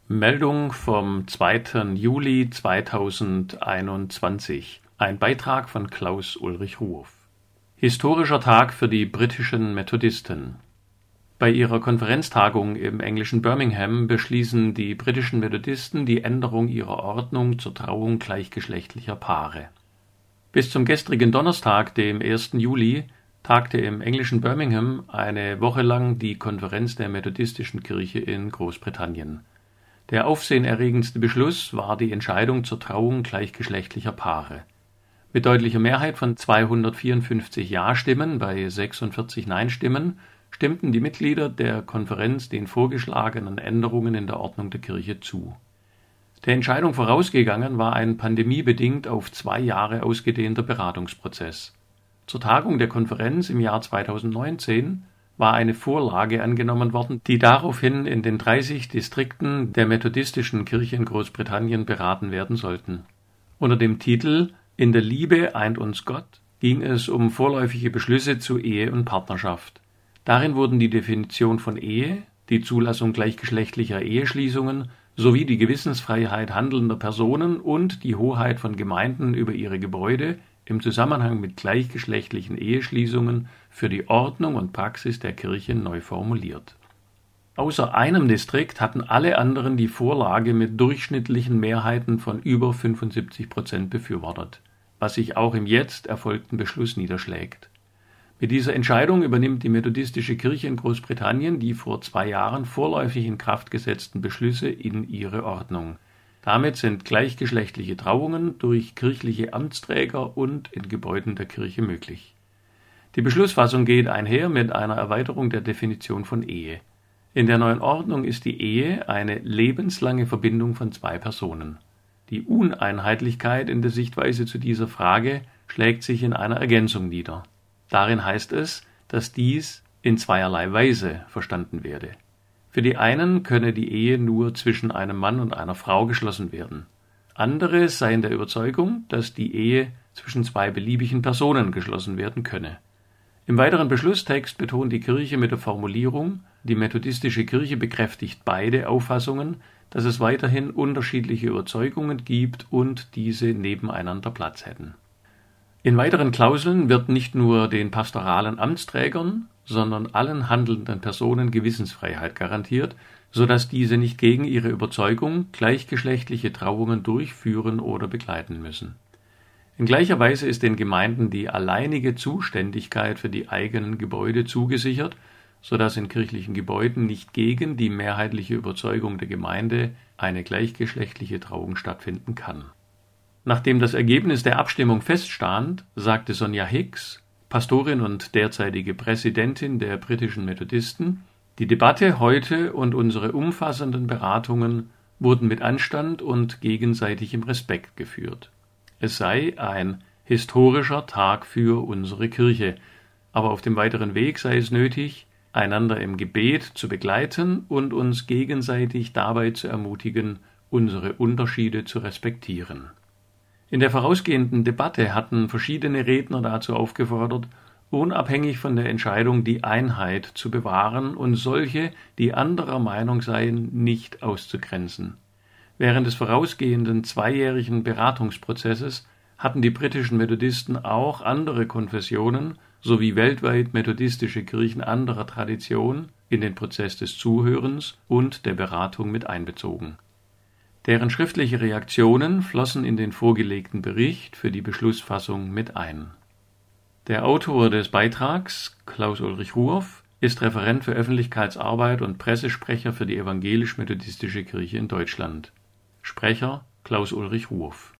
Meldung vom 2. Juli 2021. Ein Beitrag von Klaus-Ulrich Ruoff. Historischer Tag für die britischen Methodisten. Bei ihrer Konferenztagung im englischen Birmingham beschließen die britischen Methodisten die Änderung ihrer Ordnung zur Trauung gleichgeschlechtlicher Paare. Bis zum gestrigen Donnerstag, dem 1. Juli, tagte im englischen Birmingham eine Woche lang die Konferenz der Methodistischen Kirche in Großbritannien. Der aufsehenerregendste Beschluss war die Entscheidung zur Trauung gleichgeschlechtlicher Paare. Mit deutlicher Mehrheit von 254 Ja-Stimmen bei 46 Nein-Stimmen stimmten die Mitglieder der Konferenz den vorgeschlagenen Änderungen in der Ordnung der Kirche zu. Der Entscheidung vorausgegangen war ein pandemiebedingt auf 2 Jahre ausgedehnter Beratungsprozess. Zur Tagung der Konferenz im Jahr 2019 war eine Vorlage angenommen worden, die daraufhin in den 30 Distrikten der Methodistischen Kirche in Großbritannien beraten werden sollten. Unter dem Titel »In der Liebe eint uns Gott« ging es um vorläufige Beschlüsse zu Ehe und Partnerschaft. Darin wurden die Definition von Ehe, die Zulassung gleichgeschlechtlicher Eheschließungen sowie die Gewissensfreiheit handelnder Personen und die Hoheit von Gemeinden über ihre Gebäude im Zusammenhang mit gleichgeschlechtlichen Eheschließungen für die Ordnung und Praxis der Kirche neu formuliert. Außer einem Distrikt hatten alle anderen die Vorlage mit durchschnittlichen Mehrheiten von über 75% befürwortet, was sich auch im jetzt erfolgten Beschluss niederschlägt. Mit dieser Entscheidung übernimmt die Methodistische Kirche in Großbritannien die vor 2 Jahren vorläufig in Kraft gesetzten Beschlüsse in ihre Ordnung. Damit sind gleichgeschlechtliche Trauungen durch kirchliche Amtsträger und in Gebäuden der Kirche möglich. Die Beschlussfassung geht einher mit einer Erweiterung der Definition von Ehe. In der neuen Ordnung ist die Ehe eine lebenslange Verbindung von 2 Personen. Die Uneinheitlichkeit in der Sichtweise zu dieser Frage schlägt sich in einer Ergänzung nieder. Darin heißt es, dass dies in zweierlei Weise verstanden werde. Für die einen könne die Ehe nur zwischen einem Mann und einer Frau geschlossen werden. Andere seien der Überzeugung, dass die Ehe zwischen 2 beliebigen Personen geschlossen werden könne. Im weiteren Beschlusstext betont die Kirche mit der Formulierung, die Methodistische Kirche bekräftigt beide Auffassungen, dass es weiterhin unterschiedliche Überzeugungen gibt und diese nebeneinander Platz hätten. In weiteren Klauseln wird nicht nur den pastoralen Amtsträgern, sondern allen handelnden Personen Gewissensfreiheit garantiert, sodass diese nicht gegen ihre Überzeugung gleichgeschlechtliche Trauungen durchführen oder begleiten müssen. In gleicher Weise ist den Gemeinden die alleinige Zuständigkeit für die eigenen Gebäude zugesichert, sodass in kirchlichen Gebäuden nicht gegen die mehrheitliche Überzeugung der Gemeinde eine gleichgeschlechtliche Trauung stattfinden kann. Nachdem das Ergebnis der Abstimmung feststand, sagte Sonja Hicks, Pastorin und derzeitige Präsidentin der britischen Methodisten, die Debatte heute und unsere umfassenden Beratungen wurden mit Anstand und gegenseitigem Respekt geführt. Es sei ein historischer Tag für unsere Kirche, aber auf dem weiteren Weg sei es nötig, einander im Gebet zu begleiten und uns gegenseitig dabei zu ermutigen, unsere Unterschiede zu respektieren. In der vorausgehenden Debatte hatten verschiedene Redner dazu aufgefordert, unabhängig von der Entscheidung die Einheit zu bewahren und solche, die anderer Meinung seien, nicht auszugrenzen. Während des vorausgehenden 2-jährigen Beratungsprozesses hatten die britischen Methodisten auch andere Konfessionen sowie weltweit methodistische Kirchen anderer Tradition in den Prozess des Zuhörens und der Beratung mit einbezogen. Deren schriftliche Reaktionen flossen in den vorgelegten Bericht für die Beschlussfassung mit ein. Der Autor des Beitrags, Klaus-Ulrich Ruoff, ist Referent für Öffentlichkeitsarbeit und Pressesprecher für die Evangelisch-Methodistische Kirche in Deutschland. Sprecher Klaus-Ulrich Ruoff.